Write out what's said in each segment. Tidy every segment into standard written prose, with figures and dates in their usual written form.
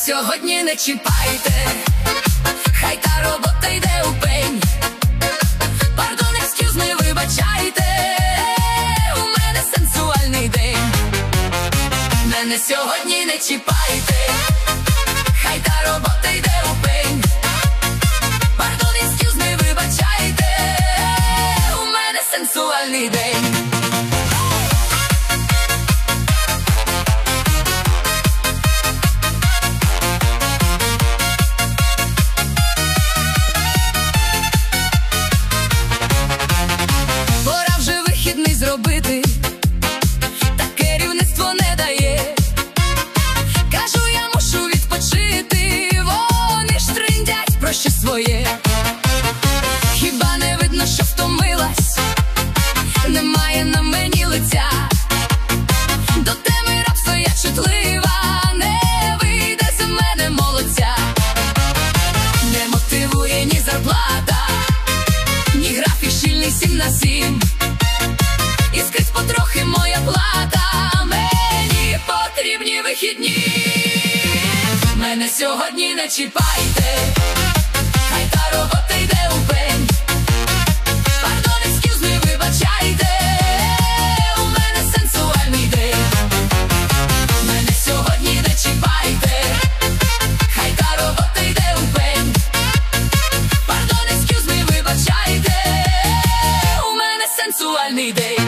сьогодні не чіпайте, хай та робота йде у пень. Пардон, excuse me, вибачайте, у мене сенсуальний день. Мене сьогодні не чіпайте, хай та робота йде у пень. Пардон, excuse me, вибачайте, у мене сенсуальний день. Зробити, та керівництво не дає. Кажу, я мушу відпочити, вони ж триндять про щось своє. Хіба не видно, що втомилась? Немає на мені лиця. До теми рабства я чутлива, не вийде з мене молодця. Не мотивує ні зарплата, ні графік щільний 7/7. Іскрить потрохи моя плата, мені потрібні вихідні. Мене сьогодні не чіпайте, хай та робота йде у пень. Пардон, excuse me, вибачайте, у мене сенсуальний день. Мене сьогодні не чіпайте, хай та робота йде у пень. Пардон, excuse me, вибачайте, у мене сенсуальний день.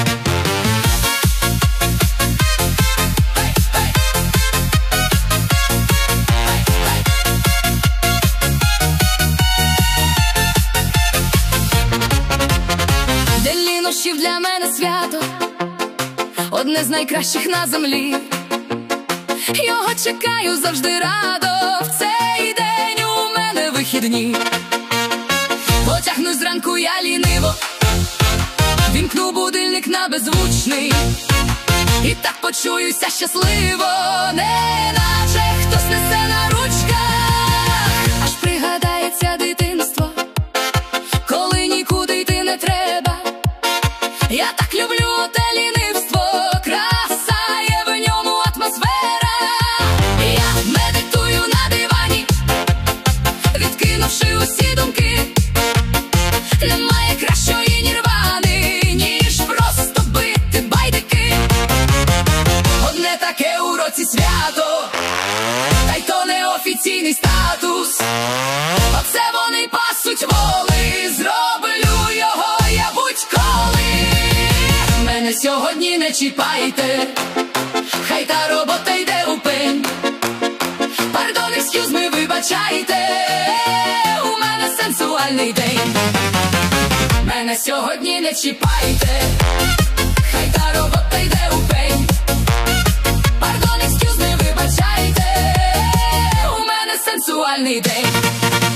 Для мене свято, одне з найкращих на землі. Його чекаю завжди радо, в цей день у мене вихідні. Потягнусь зранку я ліниво, вімкну будильник на беззвучний. І так почуюся щасливо, неначе хтось несе на ручках. Аж пригадається дитинство, коли нікуди йти не треба. Я так люблю оте лінивство, краса є в ньому атмосфера. Я медитую на дивані, відкинувши усі думки. Немає кращої нірвани, ніж просто бити байдики. Одне таке у році свято, та й то не офіційний статус. Оце вони пасуть воли, зроблю його я будь-коли. Мене сьогодні не чіпайте, хай та робота йде у пень. Пардон, excuse me, вибачайте, у мене сенсуальний день. Мене сьогодні не чіпайте, хай та робота йде у пень. Пардон, excuse me, вибачайте, у мене сенсуальний день.